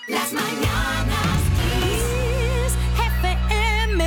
Las mañanas Kiss FM.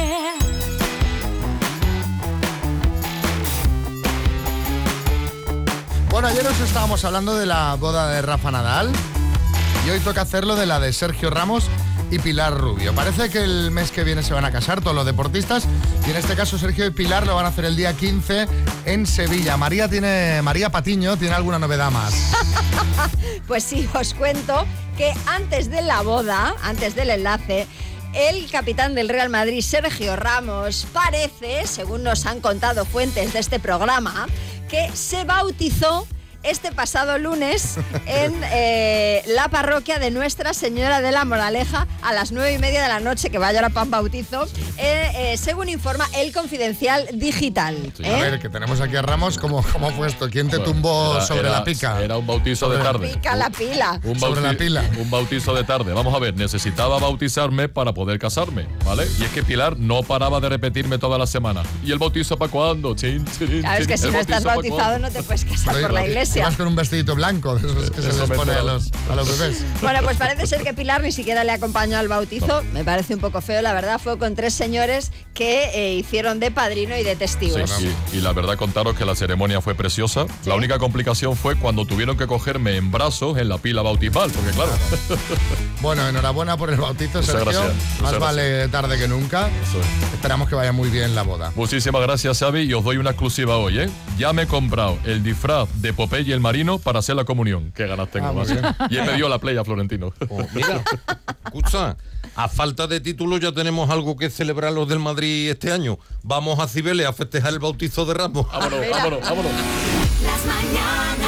Bueno, ayer os estábamos hablando de la boda de Rafa Nadal y hoy toca hacerlo de la de Sergio Ramos y Pilar Rubio. Parece que el mes que viene se van a casar todos los deportistas y en este caso Sergio y Pilar lo van a hacer el día 15 en Sevilla. María Patiño tiene alguna novedad más. Pues sí, os cuento que antes de la boda, antes del enlace, el capitán del Real Madrid, Sergio Ramos, parece, según nos han contado fuentes de este programa, que se bautizó este pasado lunes en la parroquia de Nuestra Señora de la Moraleja a las 9:30 de la noche, que vaya la pan bautizo, según informa El Confidencial Digital. Sí, a ver, que tenemos aquí a Ramos, ¿cómo fue esto? ¿Quién te tumbó sobre la pica? Era un bautizo de tarde. Pica la pila. Sobre la pila. Un bautizo de tarde. Vamos a ver, necesitaba bautizarme para poder casarme, ¿vale? Y es que Pilar no paraba de repetirme toda la semana. ¿Y el bautizo para cuándo? Claro, es que si no estás bautizado no te puedes casar por la iglesia. Vas con un vestidito blanco, de esos que se les pone a los bebés. Bueno, pues parece ser que Pilar ni siquiera le acompañó al bautizo. Me parece un poco feo, la verdad. Fue con 3 señores que hicieron de padrino y de testigos. Sí, y la verdad, contaros que la ceremonia fue preciosa. ¿Sí? La única complicación fue cuando tuvieron que cogerme en brazos en la pila bautismal, porque claro. Bueno, enhorabuena por el bautizo, Sergio. Gracias. Más vale tarde que nunca. Esperamos que vaya muy bien la boda. Muchísimas gracias, Xavi, y os doy una exclusiva hoy, ¿eh? Ya me he comprado el disfraz de Popeye y el Marino para hacer la comunión. Qué ganas tengo, más. Y he pedido la playa, Florentino. Oh, mira, escucha, a falta de título ya tenemos algo que celebrar los del Madrid este año. Vamos a Cibeles a festejar el bautizo de Ramos. Vámonos. Las mañanas